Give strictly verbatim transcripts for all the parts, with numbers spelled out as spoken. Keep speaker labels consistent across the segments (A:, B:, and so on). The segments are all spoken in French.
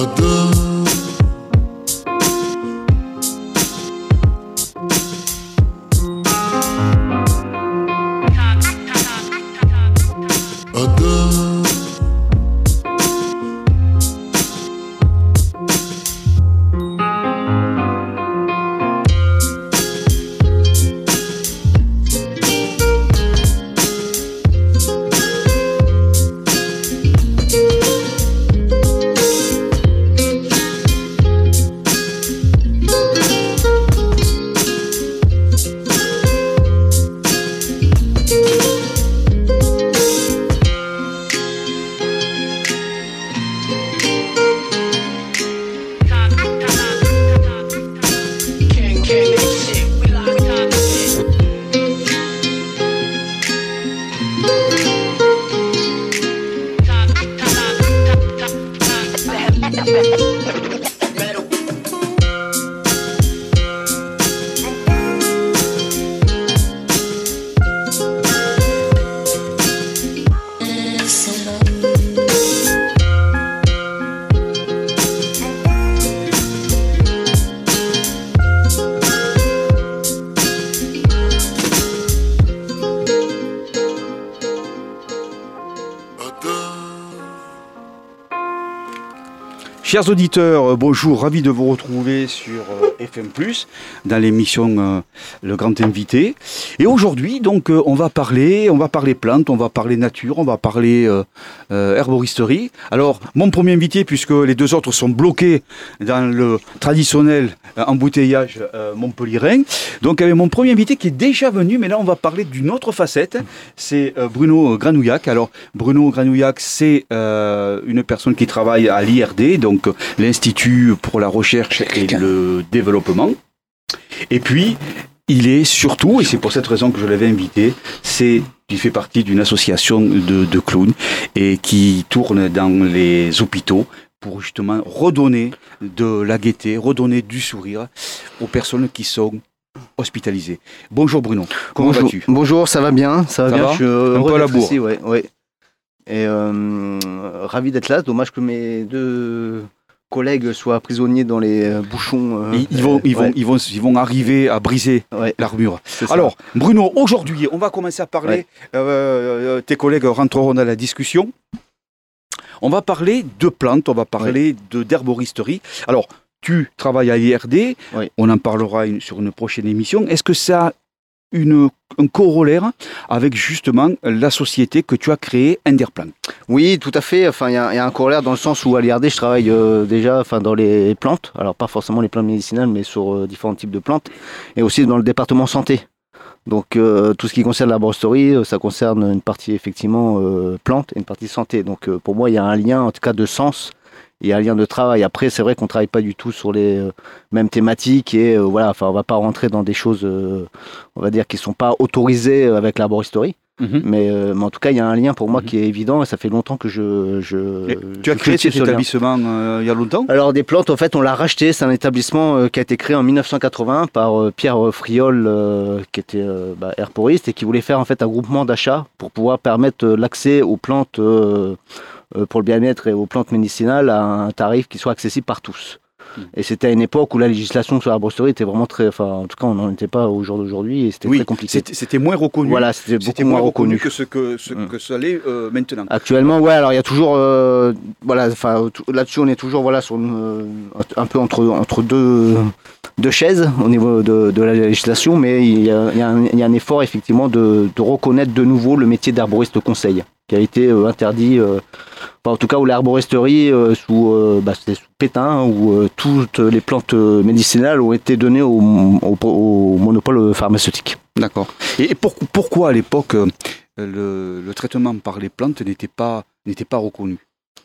A: Chers auditeurs, euh, bonjour, ravi de vous retrouver sur euh, F M plus, dans l'émission euh, Le Grand Invité. Et aujourd'hui, donc, euh, on va parler, on va parler plantes, on va parler nature, on va parler euh, euh, herboristerie. Alors, mon premier invité, puisque les deux autres sont bloqués dans le traditionnel euh, embouteillage euh, montpelliérain, donc avec mon premier invité qui est déjà venu, mais là, on va parler d'une autre facette, c'est euh, Bruno Granouillac. Alors, Bruno Granouillac, c'est euh, une personne qui travaille à l'I R D, donc l'Institut pour la recherche et le développement. Et puis, il est surtout, et c'est pour cette raison que je l'avais invité, c'est qu'il fait partie d'une association de, de clowns et qui tourne dans les hôpitaux pour justement redonner de la gaieté, redonner du sourire aux personnes qui sont hospitalisées. Bonjour Bruno, comment
B: Bonjour.
A: vas-tu ?
B: Bonjour, ça va bien, ça va
A: Ça
B: bien.
A: va
B: Je suis heureux
A: Un peu à la
B: d'être
A: bourre.
B: ici, ouais, ouais. Et euh, ravi d'être là. Dommage que mes deux collègues soient prisonniers dans les euh, bouchons. Euh,
A: ils, ils, vont, ils,
B: ouais.
A: vont, ils, vont, ils vont arriver à briser
B: Ouais.
A: l'armure.
B: C'est ça.
A: Alors, Bruno, aujourd'hui, on va commencer à parler.
B: Ouais.
A: Euh, tes collègues rentreront dans la discussion. On va parler de plantes, on va parler ouais. de, d'herboristerie. Alors, tu travailles à l'I R D,
B: ouais.
A: on en parlera une, sur une prochaine émission. Est-ce que ça a une, un corollaire avec justement la société que tu as créée, Enderplant?
B: Oui, tout à fait. Enfin, il y, y a un corollaire dans le sens où à l'I R D, je travaille euh, déjà enfin, dans les plantes. Alors, pas forcément les plantes médicinales, mais sur euh, différents types de plantes. Et aussi dans le département santé. Donc, euh, tout ce qui concerne l'herboristerie, ça concerne une partie effectivement euh, plantes et une partie santé. Donc, euh, pour moi, il y a un lien, en tout cas, de sens. Il y a un lien de travail. Après, c'est vrai qu'on ne travaille pas du tout sur les euh, mêmes thématiques et euh, voilà, enfin, on ne va pas rentrer dans des choses, euh, on va dire, qui ne sont pas autorisées avec l'herboristerie. Mm-hmm. Mais, euh, mais en tout cas, il y a un lien pour moi mm-hmm. qui est évident et ça fait longtemps que je. je
A: tu as créé cet établissement euh, il y a longtemps ?
B: Alors, des plantes, en fait, on l'a racheté. C'est un établissement euh, qui a été créé en dix-neuf cent quatre-vingts par euh, Pierre Friol, euh, qui était euh, bah, herboriste et qui voulait faire en fait un groupement d'achat pour pouvoir permettre euh, l'accès aux plantes. Euh, pour le bien-être et aux plantes médicinales à un tarif qui soit accessible par tous. Mmh. Et c'était à une époque où la législation sur l'herboristerie était vraiment très... Enfin, en tout cas, on n'en était pas au jour d'aujourd'hui et c'était
A: oui,
B: très compliqué.
A: C'était, c'était moins reconnu.
B: Voilà, c'était beaucoup
A: c'était
B: moins,
A: moins
B: reconnu.
A: reconnu que ce que, ce mmh. que ça l'est euh, maintenant.
B: Actuellement, ouais, alors il y a toujours... Euh, voilà, enfin, là-dessus, on est toujours voilà, sur une, euh, un peu entre, entre deux, deux chaises au niveau de, de la législation, mais il y a, il y a, un, il y a un effort, effectivement, de, de reconnaître de nouveau le métier d'herboriste conseil, qui a été euh, interdit... Euh, en tout cas, où l'herboristerie, euh, sous, euh, bah, c'était sous Pétain, où euh, toutes les plantes euh, médicinales ont été données au, au, au monopole pharmaceutique.
A: D'accord. Et pour, pourquoi à l'époque, euh, le, le traitement par les plantes n'était pas, n'était pas reconnu ?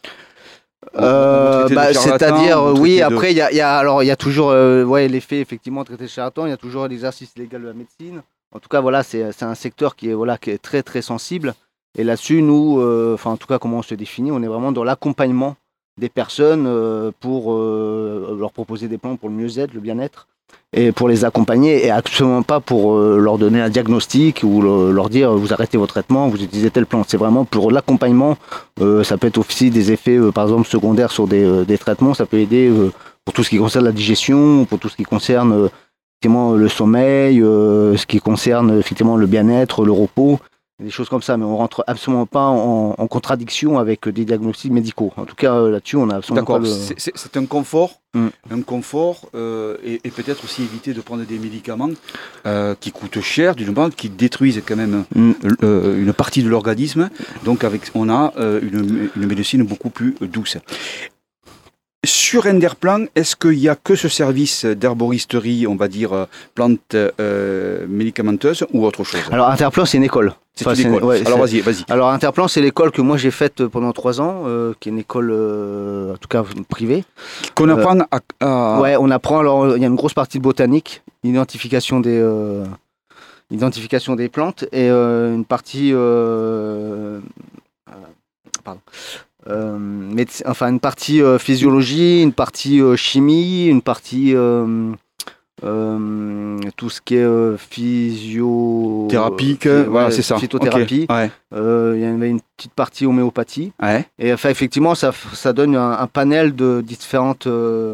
B: Euh, bah, c'est-à-dire, oui,
A: de...
B: après, il y a, y a, alors, y a toujours euh, ouais, l'effet, effectivement, traité de charlatan, il y a toujours l'exercice illégal de la médecine. En tout cas, voilà, c'est, c'est un secteur qui est, voilà, qui est très, très sensible. Et là-dessus, nous, euh, enfin en tout cas comment on se définit, on est vraiment dans l'accompagnement des personnes euh, pour euh, leur proposer des plans pour le mieux-être, le bien-être, et pour les accompagner et absolument pas pour euh, leur donner un diagnostic ou le, leur dire vous arrêtez votre traitement, vous utilisez telle plante. C'est vraiment pour l'accompagnement. Euh, ça peut être aussi des effets euh, par exemple secondaires sur des, euh, des traitements. Ça peut aider euh, pour tout ce qui concerne la digestion, pour tout ce qui concerne euh, effectivement le sommeil, euh, ce qui concerne effectivement le bien-être, le repos, des choses comme ça. Mais on rentre absolument pas en, en contradiction avec des diagnostics médicaux. En tout cas euh, là-dessus on a absolument
A: D'accord,
B: pas le...
A: c'est, c'est, c'est un confort,
B: Mm.
A: un confort euh, et, et peut-être aussi éviter de prendre des médicaments euh, qui coûtent cher, d'une part, qui détruisent quand même
B: Mm.
A: euh, une partie de l'organisme. Donc avec, on a euh, une, une médecine beaucoup plus douce. Sur Enderplan, est-ce qu'il n'y a que ce service d'herboristerie, on va dire, euh, plantes euh, médicamenteuses ou autre chose?
B: Alors Interplan c'est une école.
A: C'est
B: Enfin,
A: une
B: c'est-
A: école.
B: ouais,
A: Alors
B: c'est-
A: vas-y, vas-y.
B: Alors Interplan c'est l'école que moi j'ai faite pendant trois ans, euh, qui est une école euh, en tout cas privée.
A: Qu'on
B: euh,
A: apprend à... à-
B: Ouais, on apprend, alors il y a une grosse partie de botanique, identification des, euh, identification des plantes et euh, une partie... euh, euh, pardon. Euh, méde- enfin une partie euh, physiologie, une partie euh, chimie, une partie euh, euh, tout ce qui est euh, physio...
A: Thérapique,
B: euh,
A: voilà,
B: ouais,
A: c'est ça.
B: phytothérapie.
A: Ok. Ouais.
B: Euh, il y avait une petite partie homéopathie.
A: Ouais.
B: Et enfin, effectivement, ça, ça donne un, un panel de différentes, euh,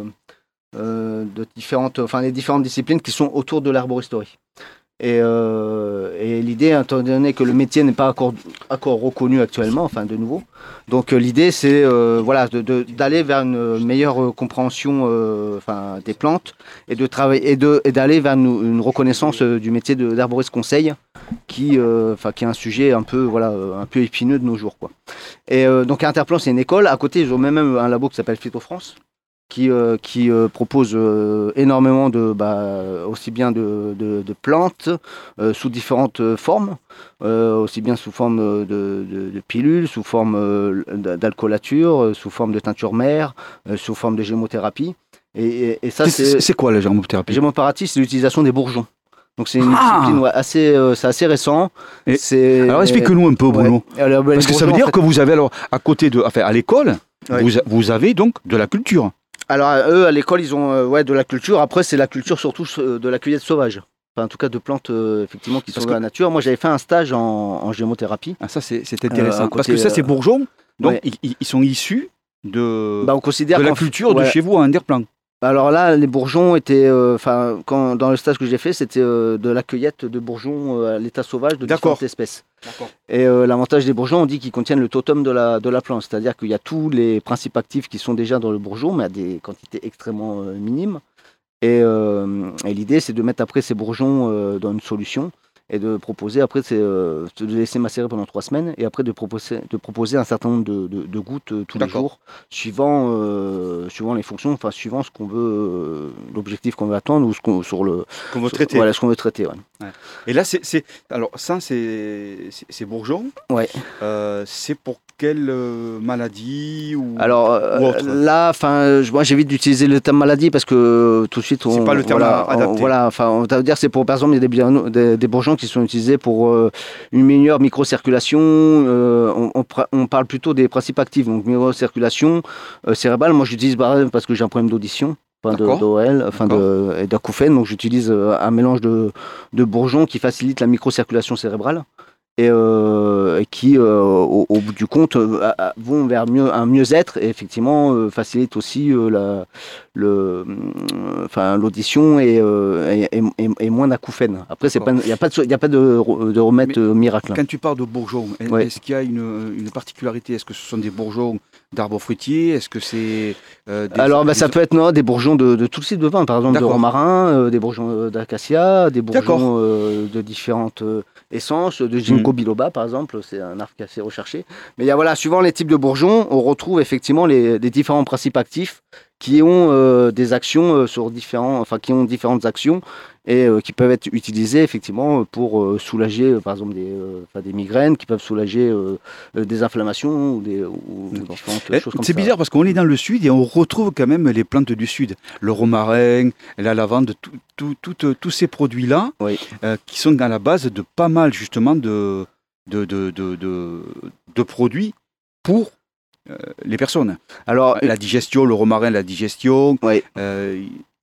B: euh, de différentes, enfin, les différentes disciplines qui sont autour de l'herboristerie. Et, euh, et l'idée, étant donné que le métier n'est pas encore, encore reconnu actuellement, enfin de nouveau, donc euh, l'idée c'est euh, voilà, de, de, d'aller vers une meilleure euh, compréhension euh, enfin, des plantes et, de travailler, et, de, et d'aller vers une, une reconnaissance euh, du métier de, d'herboriste conseil qui, euh, enfin, qui est un sujet un peu, voilà, euh, un peu épineux de nos jours, quoi. Et euh, donc Interplan c'est une école, à côté ils ont même un labo qui s'appelle Phytofrance, qui, euh, qui euh, propose euh, énormément de, bah, aussi bien de, de, de plantes euh, sous différentes euh, formes, euh, aussi bien sous forme de, de, de pilules, sous forme euh, d'alcoolature, euh, sous forme de teinture mère, euh, sous forme de gémothérapie. Et, et, et ça,
A: C'est,
B: c'est,
A: c'est quoi la germothérapie?
B: gémothérapie, c'est l'utilisation des bourgeons. Donc c'est une
A: Ah
B: discipline ouais, assez, euh, c'est assez récent.
A: Et-
B: C'est,
A: Alors explique-nous un peu, Bruno.
B: ouais. Alors, bah, les
A: Parce que ça veut
B: bourgeons,
A: dire
B: en fait-
A: que vous avez alors, à côté de, enfin à l'école,
B: Ouais.
A: vous, vous avez donc de la culture.
B: Alors eux à l'école ils ont euh, ouais, de la culture. Après c'est la culture surtout euh, de la cueillette sauvage. Enfin, en tout cas de plantes euh, effectivement qui
A: Parce
B: sont
A: que-
B: dans la nature. Moi j'avais fait un stage en, en gémothérapie.
A: Ah, ça c'est, c'est intéressant.
B: Euh, à
A: Parce
B: côté,
A: que ça c'est
B: euh,
A: bourgeons, donc
B: ouais.
A: ils, ils- ils sont issus de,
B: Bah, on considère
A: de la
B: qu'en-
A: culture de
B: ouais.
A: chez vous à Enderplan.
B: Alors là les bourgeons étaient, enfin quand dans le stage que j'ai fait c'était euh, de la cueillette de bourgeons euh, à l'état sauvage de
A: D'accord.
B: différentes espèces.
A: D'accord.
B: Et euh, l'avantage des bourgeons, on dit qu'ils contiennent le totem de la, de la plante, c'est-à-dire qu'il y a tous les principes actifs qui sont déjà dans le bourgeon, mais à des quantités extrêmement euh, minimes. Et, euh, et l'idée, c'est de mettre après ces bourgeons euh, dans une solution et de proposer après, c'est euh, de les laisser macérer pendant trois semaines et après de proposer, de proposer un certain nombre de, de, de gouttes euh, tous les
A: D'accord.
B: jours, suivant, euh, suivant les fonctions, enfin suivant ce qu'on veut, euh, l'objectif qu'on veut atteindre ou ce qu'on, sur le,
A: Qu'on veut
B: sur-
A: traiter.
B: voilà, ce qu'on veut traiter. Ouais.
A: Et là c'est, c'est alors ça c'est, c'est, c'est bourgeons.
B: Ouais.
A: Euh, c'est pour quelle euh, maladie ou
B: Alors euh,
A: ou autre.
B: là, enfin, moi j'évite d'utiliser le terme maladie parce que euh, tout de suite, on,
A: C'est pas le terme
B: voilà,
A: adapté.
B: on- voilà, enfin, on va dire c'est pour par exemple il y a des, bien- des, des bourgeons qui sont utilisés pour euh, une meilleure microcirculation. Euh, on, on, pra- on parle plutôt des principes actifs, donc microcirculation euh, cérébrale. Moi j'utilise pareil parce que j'ai un problème d'audition. Enfin, de,
A: D'accord.
B: d'O L, enfin de, et d'acouphènes, donc j'utilise euh, un mélange de, de bourgeons qui facilite la microcirculation cérébrale et, euh, et qui, euh, au, au bout du compte, euh, a- a- vont vers mieux, un mieux-être et effectivement euh, facilitent aussi euh, la, le, euh, enfin, l'audition et, euh, et, et- et- et moins d'acouphènes. Après, il n'y a pas de, y a pas de, re- de remède
A: Mais
B: euh, miracle.
A: Quand tu parles de bourgeons, est-
B: Ouais.
A: est-ce qu'il y a une, une particularité? Est-ce que ce sont des bourgeons d'arbres fruitiers? Est-ce que c'est euh, des,
B: Alors, bah,
A: des-
B: ça peut être non, des bourgeons de, de tout type de vin, par exemple de
A: D'accord.
B: romarin, euh, des bourgeons euh, d'acacia, des
A: D'accord.
B: bourgeons euh, de différentes euh, essences, de ginkgo biloba par exemple, c'est un arbre qui est assez recherché. Mais il y a, voilà, suivant les types de bourgeons, on retrouve effectivement les, les différents principes actifs qui ont euh, des actions euh, sur différents, enfin qui ont différentes actions et euh, qui peuvent être utilisées effectivement pour euh, soulager euh, par exemple des, euh, enfin, des migraines, qui peuvent soulager euh, euh, des inflammations ou des ou, ou
A: D'accord.
B: différentes
A: Eh,
B: choses comme
A: c'est
B: ça.
A: bizarre parce qu'on est dans le sud et on retrouve quand même les plantes du sud. Le romarin, la lavande, tout- tout- tout- tous ces produits-là
B: Oui.
A: euh, qui sont à la base de pas mal justement de, de, de, de, de- de produits pour euh, les personnes.
B: Alors,
A: La digestion, le romarin, la digestion.
B: oui.
A: euh,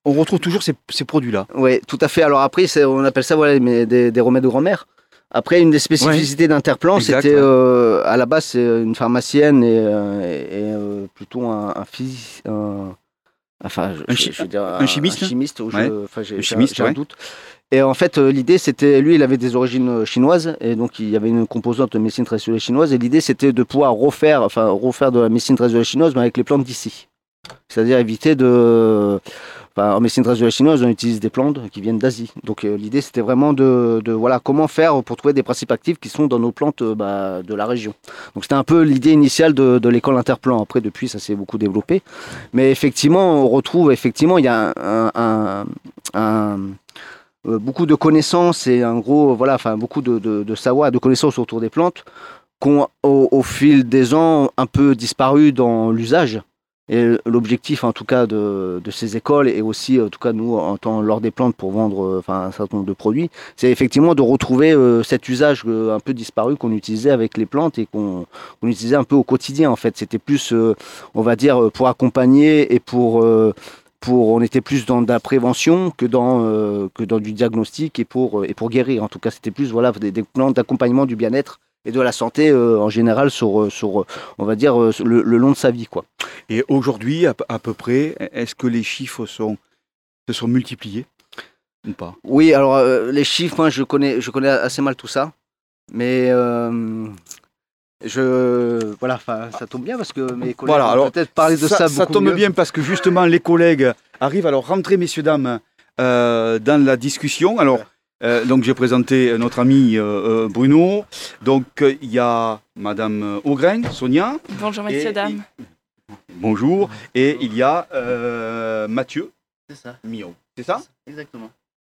A: on retrouve toujours ces, ces produits-là.
B: Oui, tout à fait. Alors après, c'est, on appelle ça voilà, mais des, des remèdes de grand-mère. Après, une des spécificités ouais. d'Interplan, exact, c'était ouais. euh, à la base, c'est une pharmacienne et, euh, et, et euh, plutôt un, un physicien. Un, enfin, je,
A: un, chi-
B: je veux dire,
A: un, un chimiste.
B: Un chimiste, ouais. je, enfin, j'ai,
A: un chimiste,
B: j'ai
A: ouais.
B: un doute. Et en fait, euh, l'idée, c'était, lui, il avait des origines chinoises, et donc il y avait une composante de médecine traditionnelle chinoise, et l'idée, c'était de pouvoir refaire, enfin, refaire de la médecine traditionnelle chinoise, mais avec les plantes d'ici. C'est-à-dire éviter de... Enfin, en médecine traditionnelle chinoise, on utilise des plantes qui viennent d'Asie. Donc euh, l'idée, c'était vraiment de, de voilà, comment faire pour trouver des principes actifs qui sont dans nos plantes euh, bah, de la région. Donc c'était un peu l'idée initiale de, de l'école Interplan. Après, depuis, ça s'est beaucoup développé. Mais effectivement, on retrouve, effectivement, il y a un... un, un, un euh, beaucoup de connaissances et un gros, voilà, enfin, beaucoup de, de, de savoir, de connaissances autour des plantes qui ont, au, au fil des ans, un peu disparu dans l'usage. Et l'objectif, en tout cas, de, de ces écoles et aussi, en tout cas, nous, en tant lors des plantes pour vendre enfin, un certain nombre de produits, c'est effectivement de retrouver euh, cet usage euh, un peu disparu qu'on utilisait avec les plantes et qu'on, qu'on utilisait un peu au quotidien, en fait. C'était plus, euh, on va dire, pour accompagner et pour... Euh, Pour, on était plus dans de la prévention que dans, euh, que dans du diagnostic et pour, et pour guérir. En tout cas, c'était plus voilà, des, des plans d'accompagnement du bien-être et de la santé euh, en général sur, sur, on va dire, le, le long de sa vie, quoi.
A: Et aujourd'hui, à, à peu près, est-ce que les chiffres sont, se sont multipliés ou pas?
B: Oui, alors euh, les chiffres, moi, je connais, je connais assez mal tout ça. Mais... Euh, Je voilà, ça tombe bien parce que mes collègues
A: voilà, alors,
B: vont peut-être parler de ça, ça beaucoup
A: Ça tombe
B: mieux.
A: bien parce que justement les collègues arrivent. Alors rentrez messieurs dames euh, dans la discussion. Alors euh, donc j'ai présenté notre ami euh, Bruno. Donc il euh, y a Madame Augrin, Sonia.
C: Bonjour messieurs et, dames.
A: Et, bonjour. Et il y a euh, Mathieu.
B: C'est ça.
A: Mio. C'est ça?
B: Exactement.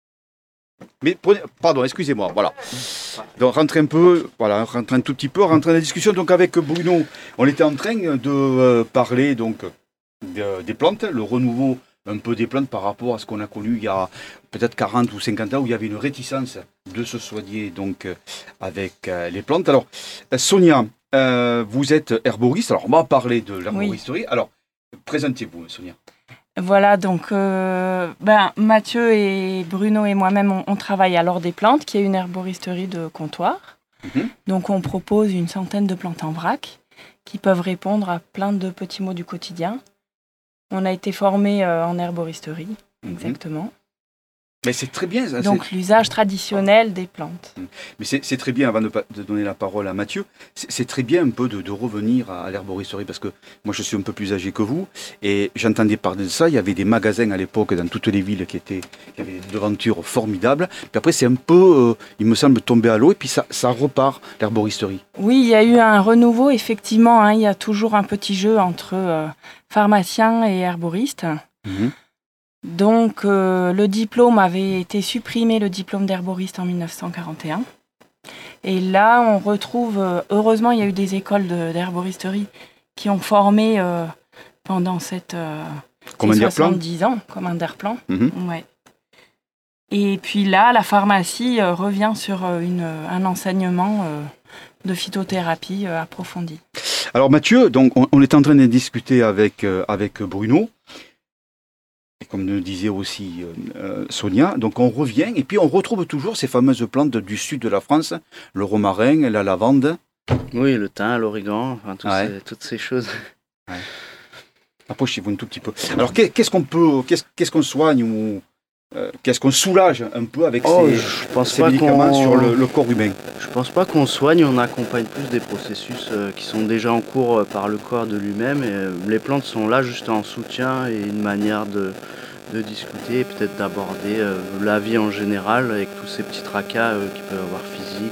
A: Mais prenez, pardon, excusez-moi, voilà. Donc rentrez un peu, voilà, rentrez un tout petit peu, rentrez dans la discussion. Donc avec Bruno, on était en train de euh, parler donc de, des plantes, le renouveau un peu des plantes par rapport à ce qu'on a connu il y a peut-être quarante ou cinquante ans où il y avait une réticence de se soigner donc avec euh, les plantes. Alors Sonia, euh, vous êtes herboriste. Alors on va parler de l'herboristerie. Oui. Alors présentez-vous, Sonia.
C: Voilà, donc euh, ben, Mathieu et Bruno et moi-même, on, on travaille à l'Or des Plantes, qui est une herboristerie de comptoir. Mmh. Donc on propose une centaine de plantes en vrac qui peuvent répondre à plein de petits mots du quotidien. On a été formés euh, en herboristerie, mmh. exactement.
A: Mais c'est très bien. Ça,
C: Donc
A: c'est...
C: l'usage traditionnel des plantes.
A: Mais c'est, c'est très bien, avant de, de donner la parole à Mathieu, c'est, c'est très bien un peu de, de revenir à, à l'herboristerie parce que moi je suis un peu plus âgé que vous et j'entendais parler de ça. Il y avait des magasins à l'époque dans toutes les villes qui, étaient, qui avaient des devantures formidables. Puis après c'est un peu, euh, il me semble, tombé à l'eau et puis ça, ça repart, l'herboristerie.
C: Oui, il y a eu un renouveau, effectivement. Hein, il y a toujours un petit jeu entre euh, pharmaciens et herboristes. Mmh. Donc, euh, le diplôme avait été supprimé, le diplôme d'herboriste en dix-neuf cent quarante et un. Et là, on retrouve, euh, heureusement, il y a eu des écoles de, d'herboristerie qui ont formé euh, pendant cette, euh, ces soixante-dix ans, comme un Derplan. Mm-hmm. Ouais. Et puis là, la pharmacie euh, revient sur euh, une, un enseignement euh, de phytothérapie euh, approfondi.
A: Alors Mathieu, donc, on, on est en train de discuter avec, euh, avec Bruno. Et comme le disait aussi euh, Sonia, donc on revient et puis on retrouve toujours ces fameuses plantes du sud de la France, le romarin, la lavande.
B: Oui, le thym, l'origan, enfin, toutes, ouais. ces, toutes ces choses.
A: Ouais. Approchez-vous un tout petit peu. Alors qu'est-ce qu'on peut, qu'est-ce, qu'est-ce qu'on soigne ou euh, qu'est-ce qu'on soulage un peu avec
B: oh,
A: ces,
B: je pense
A: ces
B: pas
A: médicaments
B: qu'on...
A: sur le, le corps humain?
B: Je pense pas qu'on soigne, on accompagne plus des processus euh, qui sont déjà en cours euh, par le corps de lui-même. Et, euh, les plantes sont là juste en soutien et une manière de, de discuter et peut-être d'aborder euh, la vie en général avec tous ces petits tracas euh, qu'il peut y avoir physiques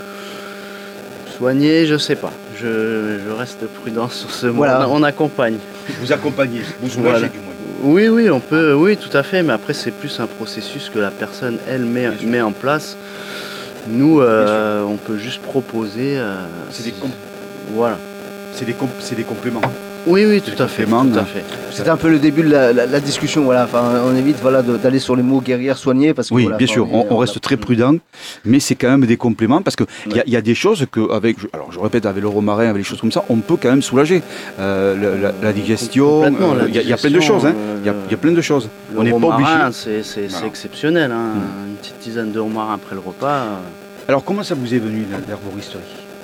B: ou soigner, je sais pas. Je, je reste prudent sur ce mot. Voilà. On, on accompagne.
A: Vous accompagnez, vous soulagez voilà. du moins.
B: Oui, oui, on peut, oui, tout à fait, mais après c'est plus un processus que la personne elle met, met en place. Nous, euh, on peut juste proposer. Euh,
A: c'est des com-
B: voilà.
A: C'est des, com- c'est des compléments.
B: Oui, oui, tout à fait. Tout à fait. C'était un peu le début de la, la, la discussion. Voilà. Enfin, on évite voilà, de, d'aller sur les mots guerrière soigner. Parce que,
A: oui,
B: voilà,
A: bien sûr, on, on reste très prudent, mais c'est quand même des compléments parce qu'il ouais. y, y a des choses que, avec, alors je répète, avec le romarin, avec les choses comme ça, on peut quand même soulager. Euh, la, la, la digestion, il euh, y, y a plein de choses. Il hein. euh, y, y a plein de choses.
D: Le on romarin, c'est, c'est, c'est exceptionnel. Hein. Mmh. Une petite dizaine de romarins après le repas. Euh...
A: Alors, comment ça vous est venu, l'herboristerie ?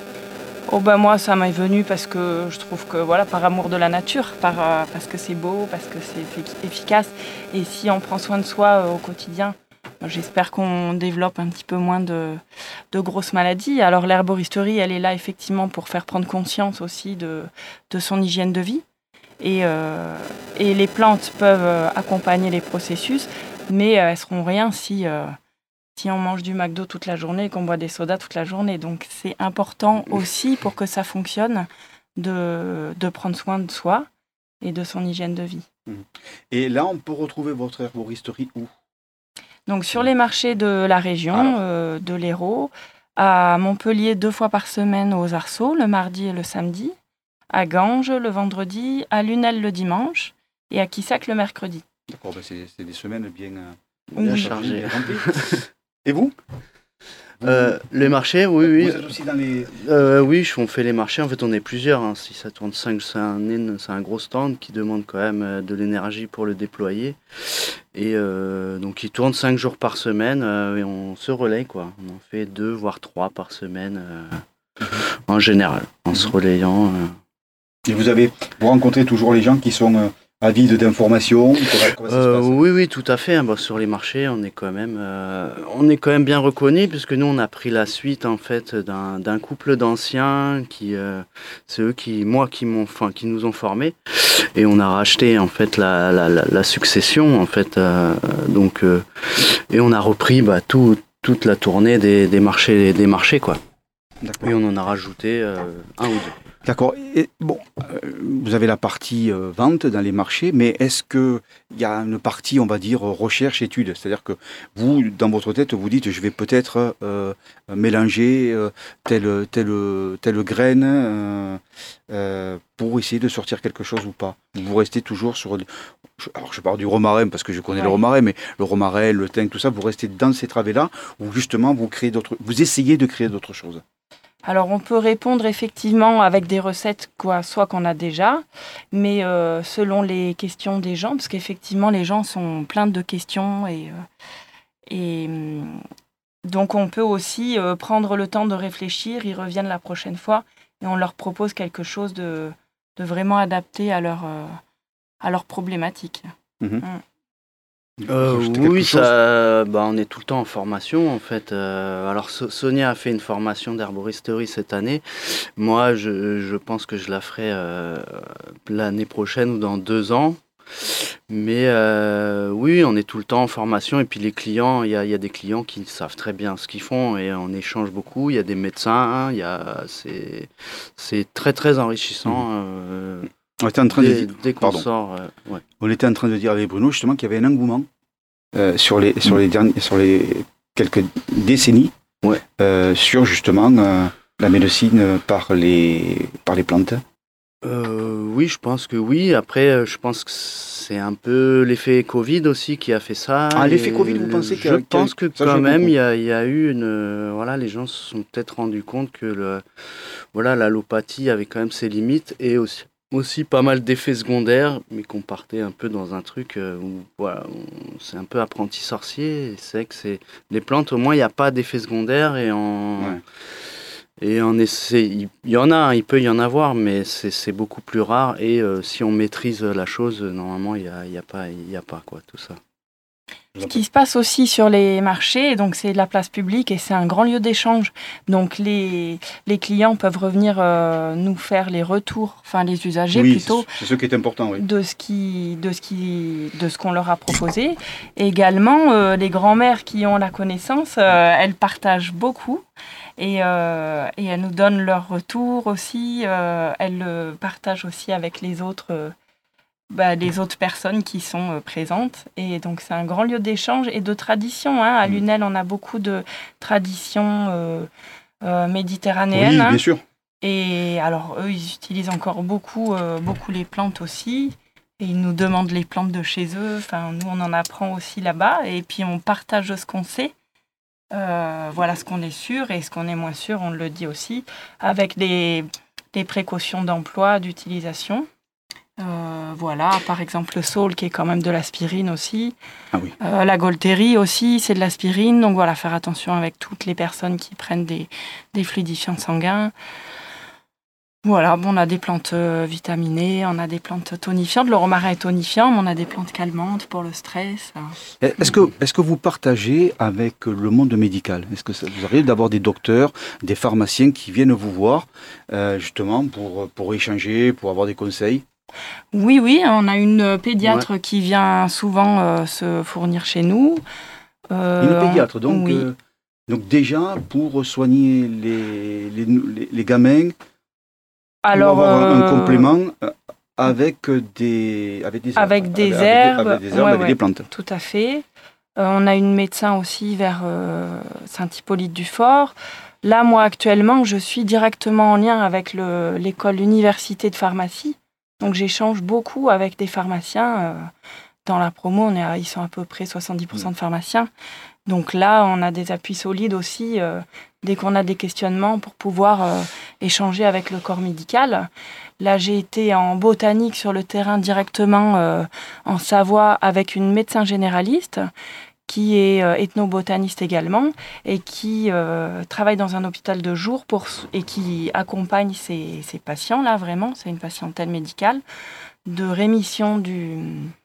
C: Oh ben moi ça m'est venu parce que je trouve que voilà par amour de la nature, par, euh, parce que c'est beau, parce que c'est efficace et si on prend soin de soi euh, au quotidien, j'espère qu'on développe un petit peu moins de, de grosses maladies. Alors l'herboristerie elle est là effectivement pour faire prendre conscience aussi de, de son hygiène de vie et, euh, et les plantes peuvent accompagner les processus mais elles seront rien si... Euh, si on mange du McDo toute la journée et qu'on boit des sodas toute la journée. Donc c'est important aussi pour que ça fonctionne de, de prendre soin de soi et de son hygiène de vie.
A: Et là, on peut retrouver votre herboristerie où ?
C: Donc sur les marchés de la région, euh, de l'Hérault, à Montpellier deux fois par semaine aux Arceaux, le mardi et le samedi, à Ganges le vendredi, à Lunel le dimanche et à Quissac le mercredi.
A: D'accord, ben c'est, c'est des semaines bien,
D: bien oui. chargées.
A: Et vous,
D: euh, Les marchés, oui, oui.
A: Vous êtes aussi dans les...
D: Euh, oui, on fait les marchés. En fait, on est plusieurs. Hein. Si ça tourne cinq, c'est un, c'est un gros stand qui demande quand même de l'énergie pour le déployer. Et euh, donc, il tourne cinq jours par semaine euh, et on se relaye, quoi. On en fait deux, voire trois par semaine euh, en général, en se relayant. Euh.
A: Et vous avez, vous rencontrez toujours les gens qui sont... Euh... avides d'informations
D: euh, Oui, oui, tout à fait. Bon, sur les marchés, on est quand même, euh, on est quand même bien reconnus puisque nous, on a pris la suite en fait d'un, d'un couple d'anciens qui, euh, c'est eux qui, moi, qui m'ont, enfin, qui nous ont formés et on a racheté en fait la, la, la, la succession en fait, euh, donc euh, et on a repris bah, tout, toute la tournée des, des marchés, des marchés quoi. D'accord. Et on en a rajouté euh, un ou deux.
A: D'accord. Et bon, euh, vous avez la partie euh, vente dans les marchés, mais est-ce qu'il y a une partie, on va dire, recherche-étude ? C'est-à-dire que vous, dans votre tête, vous dites, je vais peut-être euh, mélanger euh, telle, telle, telle graine euh, euh, pour essayer de sortir quelque chose ou pas. Vous restez toujours sur... Alors je parle du romarin parce que je connais ouais. le romarin, mais le romarin, le thym, tout ça, vous restez dans ces travées-là où justement vous créez d'autres... Vous essayez de créer d'autres choses.
C: Alors on peut répondre effectivement avec des recettes quoi, soit qu'on a déjà, mais euh, selon les questions des gens, parce qu'effectivement les gens sont pleins de questions et, euh, et donc on peut aussi euh, prendre le temps de réfléchir, ils reviennent la prochaine fois et on leur propose quelque chose de, de vraiment adapté à leur, euh, à leur problématique. Mmh. Mmh.
D: Euh, oui, ça, bah, on est tout le temps en formation en fait. Euh, alors so- Sonia a fait une formation d'herboristerie cette année. Moi, je, je pense que je la ferai euh, l'année prochaine ou dans deux ans. Mais euh, oui, on est tout le temps en formation. Et puis les clients, il y a, y a des clients qui savent très bien ce qu'ils font et on échange beaucoup. Il y a des médecins, il y a, c'est, c'est très très enrichissant. Mmh. Euh,
A: On était en train
D: dès,
A: de dire,
D: dès qu'on sort, euh, ouais.
A: On était en train de dire avec Bruno justement qu'il y avait un engouement euh, sur les sur les derniers sur les quelques décennies
D: ouais.
A: euh, sur justement euh, la médecine par les par les plantes.
D: Euh, oui, je pense que oui. Après, je pense que c'est un peu l'effet Covid aussi qui a fait ça.
A: Ah, l'effet Covid, vous pensez
D: que
A: qu'il y a,
D: Je pense que quand même, il y a, il y a eu une... Euh, voilà, les gens se sont peut-être rendus compte que le, voilà, l'allopathie avait quand même ses limites et aussi, aussi pas mal d'effets secondaires, mais qu'on partait un peu dans un truc où voilà, on, c'est un peu apprenti sorcier. C'est que c'est les plantes, au moins, il n'y a pas d'effets secondaires et en... Ouais. Et en essai, il y en a, hein, il peut y en avoir, mais c'est, c'est beaucoup plus rare. Et euh, si on maîtrise la chose, normalement, il n'y a, y a pas, y a pas quoi, tout ça.
C: Ce qui se passe aussi sur les marchés, donc c'est de la place publique et c'est un grand lieu d'échange. Donc les, les clients peuvent revenir euh, nous faire les retours, enfin les usagers
A: oui,
C: plutôt.
A: C'est, c'est ce qui est important, oui.
C: De ce, qui, de ce, qui, de ce qu'on leur a proposé. Et également, euh, les grands-mères qui ont la connaissance, euh, elles partagent beaucoup. Et, euh, et elles nous donnent leur retour aussi. Euh, elles le partagent aussi avec les autres, euh, bah, les autres personnes qui sont euh, présentes. Et donc, c'est un grand lieu d'échange et de tradition. Hein. À Lunel, on a beaucoup de traditions euh, euh, méditerranéennes.
A: Oui,
C: hein.
A: bien sûr.
C: Et alors, eux, ils utilisent encore beaucoup, euh, beaucoup les plantes aussi. Et ils nous demandent les plantes de chez eux. Enfin, nous, on en apprend aussi là-bas. Et puis, on partage ce qu'on sait. Euh, voilà ce qu'on est sûr. Et ce qu'on est moins sûr, on le dit aussi. Avec des, des précautions d'emploi, d'utilisation. Euh, voilà, par exemple, le saule, qui est quand même de l'aspirine aussi.
A: Ah oui.
C: Euh, la Golterie aussi, c'est de l'aspirine. Donc, voilà, faire attention avec toutes les personnes qui prennent des, des fluidifiants sanguins. Voilà, bon, on a des plantes euh, vitaminées, on a des plantes tonifiantes. Le romarin est tonifiant, mais on a des plantes calmantes pour le stress.
A: Est-ce que, est-ce que vous partagez avec le monde médical ? Est-ce que ça vous arrive d'avoir des docteurs, des pharmaciens qui viennent vous voir, euh, justement, pour, pour échanger, pour avoir des conseils ?
C: Oui, oui, on a une pédiatre ouais. qui vient souvent euh, se fournir chez nous.
A: Euh, une pédiatre, donc,
C: oui.
A: euh, donc déjà, pour soigner les, les, les, les gamins,
C: Alors,
A: pour avoir
C: euh...
A: un complément avec des, avec des herbes.
C: Avec des
A: avec,
C: herbes,
A: avec des, avec des, herbes,
C: ouais,
A: avec
C: ouais,
A: des plantes.
C: Tout à fait. Euh, on a une médecin aussi vers euh, Saint-Hippolyte-du-Fort. Là, moi, actuellement, je suis directement en lien avec le, l'école université de pharmacie. Donc, j'échange beaucoup avec des pharmaciens. Euh, dans la promo, on est à, ils sont à peu près soixante-dix pour cent de pharmaciens. Donc là, on a des appuis solides aussi, euh, dès qu'on a des questionnements, pour pouvoir euh, échanger avec le corps médical. Là, j'ai été en botanique sur le terrain directement euh, en Savoie avec une médecin généraliste qui est euh, ethnobotaniste également et qui euh, travaille dans un hôpital de jour pour, et qui accompagne ces, ces patients-là, vraiment, c'est une patientèle médicale, de rémission du,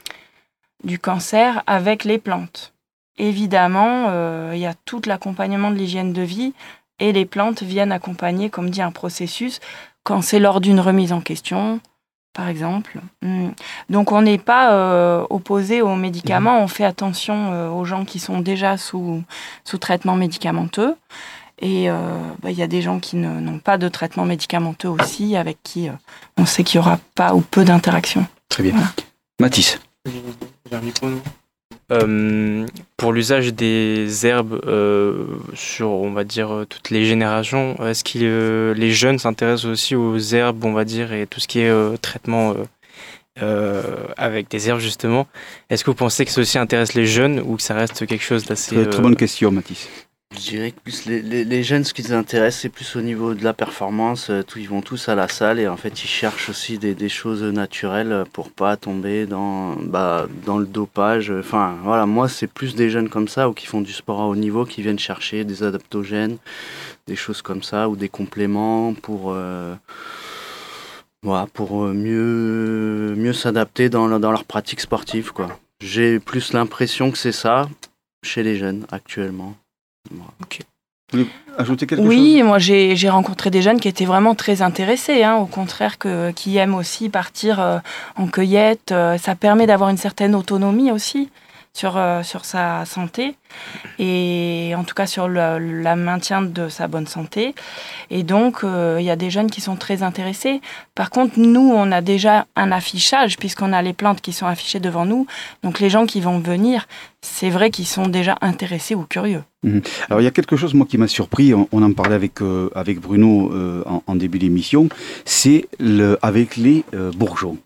C: du cancer avec les plantes. Évidemment, euh, il y a tout l'accompagnement de l'hygiène de vie et les plantes viennent accompagner, comme dit, un processus quand c'est lors d'une remise en question, par exemple. Donc, on n'est pas euh, opposé aux médicaments. On fait attention euh, aux gens qui sont déjà sous, sous traitement médicamenteux. Et euh, bah, y a des gens qui ne, n'ont pas de traitement médicamenteux aussi, avec qui euh, on sait qu'il n'y aura pas ou peu d'interaction.
A: Très bien. Voilà. Mathis.
E: Euh, pour l'usage des herbes euh, sur, on va dire, toutes les générations, est-ce que euh, les jeunes s'intéressent aussi aux herbes, on va dire, et tout ce qui est euh, traitement euh, euh, avec des herbes, justement? Est-ce que vous pensez que ceci intéresse les jeunes ou que ça reste quelque chose d'assez...
A: Très, très bonne question, Mathis.
D: Je dirais que plus les, les, les jeunes, ce qui les intéresse, c'est plus au niveau de la performance. Euh, tout, ils vont tous à la salle et en fait, ils cherchent aussi des, des choses naturelles pour pas tomber dans, bah, dans le dopage. Enfin, voilà, moi, c'est plus des jeunes comme ça ou qui font du sport à haut niveau qui viennent chercher des adaptogènes, des choses comme ça ou des compléments pour, euh, voilà, pour mieux, mieux s'adapter dans, dans leur pratique sportive, quoi. J'ai plus l'impression que c'est ça chez les jeunes actuellement.
A: Ok. Vous voulez ajouter quelque
C: oui,
A: chose ?
C: Oui, moi j'ai, j'ai rencontré des jeunes qui étaient vraiment très intéressés, hein, au contraire, que, qui aiment aussi partir euh, en cueillette. Euh, ça permet d'avoir une certaine autonomie aussi sur, euh, sur sa santé, et en tout cas sur le, le maintien de sa bonne santé. Et donc, il euh, y a des jeunes qui sont très intéressés. Par contre, nous, on a déjà un affichage, puisqu'on a les plantes qui sont affichées devant nous. Donc, les gens qui vont venir, c'est vrai qu'ils sont déjà intéressés ou curieux.
A: Mmh. Alors, il y a quelque chose, moi, qui m'a surpris. On, on en parlait avec, euh, avec Bruno euh, en, en début d'émission. C'est le, avec les euh, bourgeons.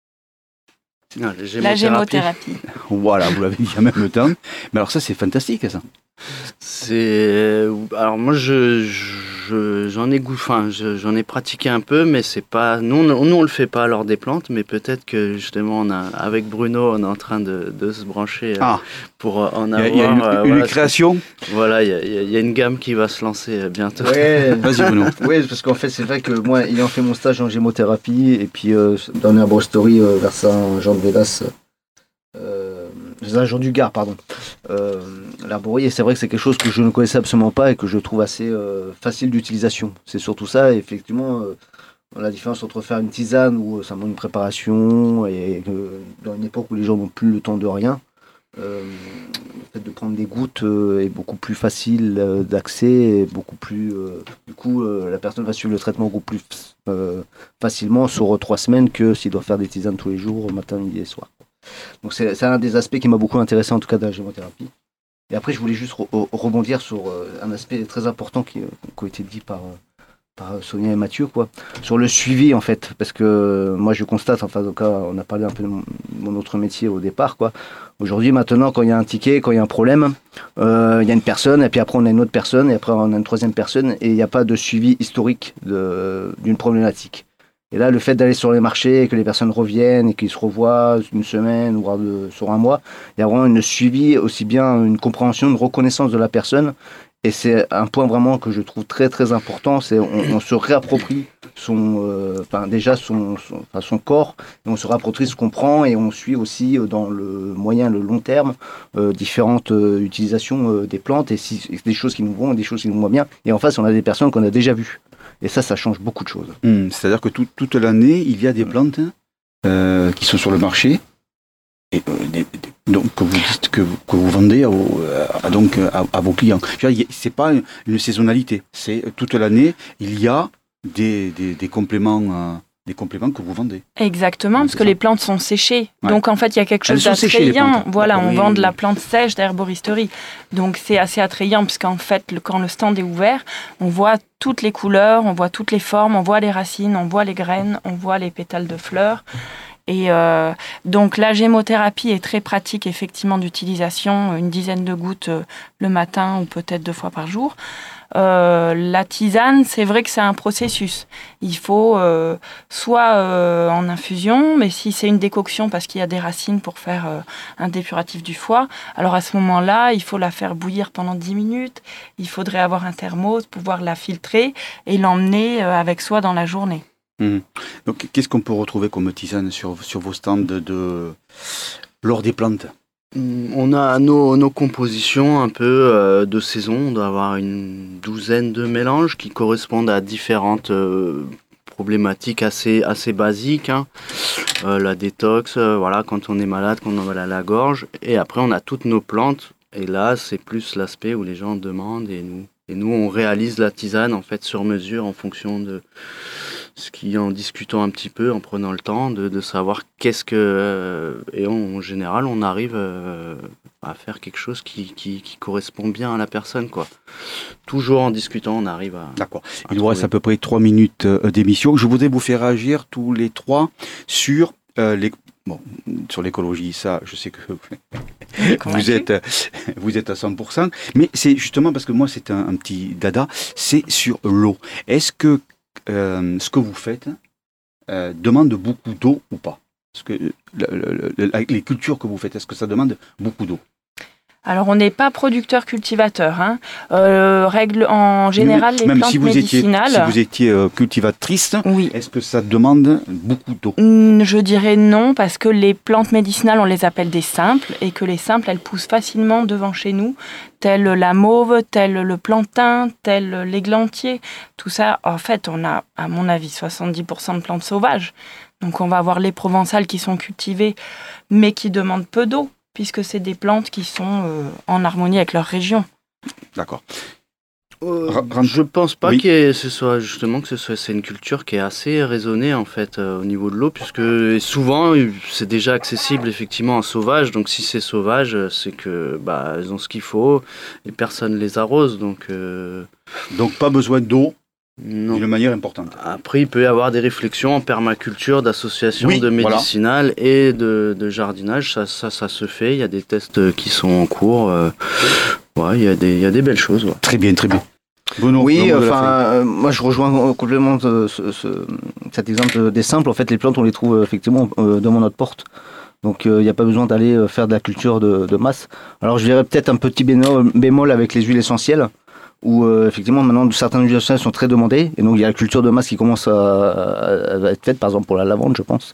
D: Non, la gémothérapie.
C: La gémothérapie.
A: Voilà, vous l'avez dit en même temps. Mais alors ça, c'est fantastique, ça.
D: C'est... Alors moi, je, je, j'en ai goût, enfin, je, j'en ai pratiqué un peu, mais c'est pas... Nous, on, nous, on le fait pas lors des plantes, mais peut-être que, justement, on a, avec Bruno, on est en train de, de se brancher
A: ah.
D: pour en avoir...
A: Il y a une,
D: euh,
A: une
D: voilà,
A: création.
D: Voilà, il y, a, il y a une gamme qui va se lancer bientôt.
B: Ouais,
A: vas-y Bruno.
B: Oui, parce qu'en fait, c'est vrai que moi, ayant fait mon stage en gémothérapie, et puis euh, dans l'herboristerie euh, vers Saint-Jean-de-Védas, euh, Saint-Jean du Gard, pardon, euh, l'arborier, c'est vrai que c'est quelque chose que je ne connaissais absolument pas et que je trouve assez euh, facile d'utilisation. C'est surtout ça, et effectivement, euh, la différence entre faire une tisane où ça demande une préparation, et euh, dans une époque où les gens n'ont plus le temps de rien, Euh, le fait de prendre des gouttes euh, est beaucoup plus facile euh, d'accès et beaucoup plus euh, du coup euh, la personne va suivre le traitement beaucoup plus euh, facilement sur trois semaines que s'il doit faire des tisanes tous les jours matin, midi et soir. Donc c'est, c'est un des aspects qui m'a beaucoup intéressé en tout cas de la gémothérapie. Et après je voulais juste re- rebondir sur euh, un aspect très important qui, euh, qui a été dit par, euh, par Sonia et Mathieu, quoi, sur le suivi en fait, parce que moi je constate, enfin en tout cas on a parlé un peu de mon, mon autre métier au départ, quoi. Aujourd'hui maintenant quand il y a un ticket, quand il y a un problème, euh, il y a une personne et puis après on a une autre personne et après on a une troisième personne et il n'y a pas de suivi historique de, d'une problématique. Et là le fait d'aller sur les marchés et que les personnes reviennent et qu'ils se revoient une semaine ou voire de, sur un mois, il y a vraiment une suivi, aussi bien une compréhension, une reconnaissance de la personne. Et c'est un point vraiment que je trouve très très important, c'est on, on se réapproprie son, euh, enfin déjà son, son, enfin son corps, et on se réapproprie ce qu'on prend et on suit aussi dans le moyen, le long terme, euh, différentes euh, utilisations euh, des plantes et si, des choses qui nous vont et des choses qui nous vont bien. Et en face, on a des personnes qu'on a déjà vues. Et ça, ça change beaucoup de choses.
A: Mmh, c'est-à-dire que tout, toute l'année, il y a des plantes euh, qui sont sur le marché. Et, euh, des, des, donc que vous dites que vous, que vous vendez à, à, donc à, à vos clients. C'est pas une, une saisonnalité, c'est toute l'année il y a des, des, des compléments, euh, des compléments que vous vendez.
C: Exactement, donc parce que ça. Les plantes sont séchées, ouais. Donc en fait il y a quelque chose d'attrayant. Voilà, on oui, vend oui. de la plante sèche d'herboristerie, donc c'est assez attrayant parce qu'en fait le, quand le stand est ouvert, on voit toutes les couleurs, on voit toutes les formes, on voit les racines, on voit les graines, on voit les pétales de fleurs. Et euh, donc la gémothérapie est très pratique effectivement d'utilisation, une dizaine de gouttes euh, le matin ou peut-être deux fois par jour. Euh, la tisane, c'est vrai que c'est un processus. Il faut euh, soit euh, en infusion, mais si c'est une décoction parce qu'il y a des racines pour faire euh, un dépuratif du foie, alors à ce moment-là, il faut la faire bouillir pendant dix minutes. Il faudrait avoir un thermos, pouvoir la filtrer et l'emmener euh, avec soi dans la journée.
A: Mmh. Donc, qu'est-ce qu'on peut retrouver comme tisane sur, sur vos stands de, de... lors des plantes ?
D: On a nos, nos compositions un peu euh, de saison. On doit avoir une douzaine de mélanges qui correspondent à différentes euh, problématiques assez, assez basiques. Hein. Euh, la détox, euh, voilà, quand on est malade, quand on a mal à la gorge. Et après, on a toutes nos plantes. Et là, c'est plus l'aspect où les gens demandent et nous, et nous on réalise la tisane en fait sur mesure en fonction de ce qui, en discutant un petit peu, en prenant le temps de, de savoir qu'est-ce que... Euh, et on, en général, on arrive euh, à faire quelque chose qui, qui, qui correspond bien à la personne, quoi. Toujours en discutant, on arrive à...
A: D'accord. Il nous reste à peu près trois minutes euh, d'émission. Je voudrais vous faire agir tous les trois sur euh, les... Bon, sur l'écologie, ça, je sais que vous êtes, vous êtes à cent pour cent. Mais c'est justement parce que moi, c'est un, un petit dada, c'est sur l'eau. Est-ce que Euh, ce que vous faites euh, demande beaucoup d'eau ou pas ? Est-ce que le, le, le, les cultures que vous faites, est-ce que ça demande beaucoup d'eau ?
C: Alors, on n'est pas producteur-cultivateur. Hein. Euh, règle en général, les
A: Même
C: plantes
A: si vous
C: médicinales...
A: Étiez, si vous étiez euh, cultivatrice,
C: oui.
A: Est-ce que ça demande beaucoup d'eau ?
C: Je dirais non, parce que les plantes médicinales, on les appelle des simples, et que les simples, elles poussent facilement devant chez nous, telle la mauve, tel le plantain, tel l'églantier. Tout ça, en fait, on a, à mon avis, soixante-dix pour cent de plantes sauvages. Donc, on va avoir les provençales qui sont cultivées, mais qui demandent peu d'eau, puisque c'est des plantes qui sont euh, en harmonie avec leur région.
A: D'accord.
D: Euh, je pense pas oui. que ce soit justement que ce soit c'est une culture qui est assez raisonnée en fait euh, au niveau de l'eau, puisque souvent c'est déjà accessible effectivement en sauvage. Donc si c'est sauvage, c'est que bah elles ont ce qu'il faut et personne les arrose. Donc euh...
A: donc pas besoin d'eau.
D: Non.
A: D'une manière importante.
D: Après, il peut y avoir des réflexions en permaculture, d'associations
A: oui,
D: de médicinales voilà. et de, de jardinage. Ça, ça, ça se fait. Il y a des tests qui sont en cours. Euh, ouais, il y a des, il y a des belles choses. Ouais.
A: Très bien, très bien.
B: Bon, oui, enfin, euh, moi je rejoins complètement ce, ce, ce, cet exemple des simples. En fait, les plantes, on les trouve effectivement euh, devant notre porte. Donc, il euh, n'y a pas besoin d'aller faire de la culture de, de masse. Alors, je dirais peut-être un petit bémol, bémol avec les huiles essentielles. Où euh, effectivement maintenant certaines huiles essentielles sont très demandées et donc il y a la culture de masse qui commence à, à, à être faite, par exemple pour la lavande je pense,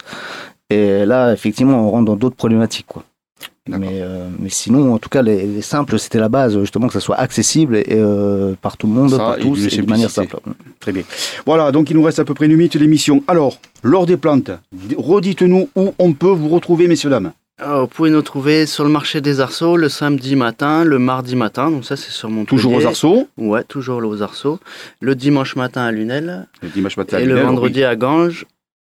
B: et là effectivement on rentre dans d'autres problématiques quoi. Mais, euh, mais sinon en tout cas les, les simples c'était la base justement, que ça soit accessible et, euh, par tout le monde, ça, par tous et, et de manière simple.
A: Très bien, voilà, donc il nous reste à peu près une minute d'émission. Alors lors des plantes, redites-nous où on peut vous retrouver messieurs dames.
D: Alors, vous pouvez nous trouver sur le marché des Arceaux le samedi matin, le mardi matin, donc ça c'est sur Montpellier.
A: Toujours aux Arceaux ?
D: Ouais, toujours aux Arceaux. Le dimanche matin à Lunel.
A: Le dimanche matin à
D: et
A: Lunel.
D: Et le vendredi
A: oui.
D: à Ganges.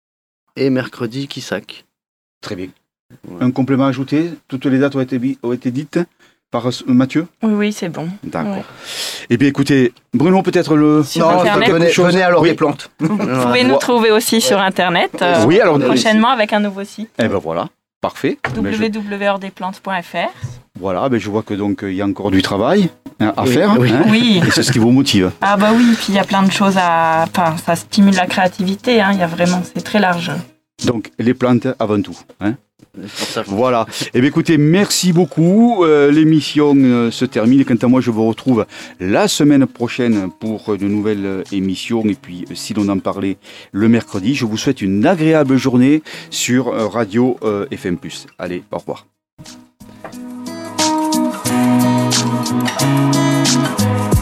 D: Et mercredi Quissac.
A: Très bien. Ouais. Un complément ajouté ? Toutes les dates ont été, ont été dites ? par euh, Mathieu?
C: Oui, oui, c'est bon.
A: D'accord.
C: Ouais.
A: Eh bien, écoutez, Bruno, peut-être le...
C: Sur
B: Non,
C: Internet.
B: venez, venez alors
A: Oui.
B: des plantes.
C: Vous pouvez nous trouver aussi sur Internet, euh,
A: Oui, alors...
C: prochainement avec un nouveau site,
A: Eh ben voilà, parfait. Ben, je-
C: w w w point hors des plantes point f r.
A: Voilà, ben, je vois que donc il y a encore du travail hein, à
B: Oui,
A: faire.
B: oui.
A: hein,
C: Oui.
A: Et c'est ce qui vous motive.
C: Ah bah oui, puis il y a plein de choses à... Enfin, ça stimule la créativité, hein. Il y a vraiment... C'est très large.
A: Donc, les plantes avant tout. Hein.
D: Pour ça,
A: Voilà. Eh bien, écoutez, merci beaucoup. Euh, l'émission euh, se termine. Quant à moi, je vous retrouve la semaine prochaine pour de nouvelles euh, émissions. Et puis, euh, si l'on en parlait le mercredi, je vous souhaite une agréable journée sur euh, Radio euh, F M plus. Allez, au revoir.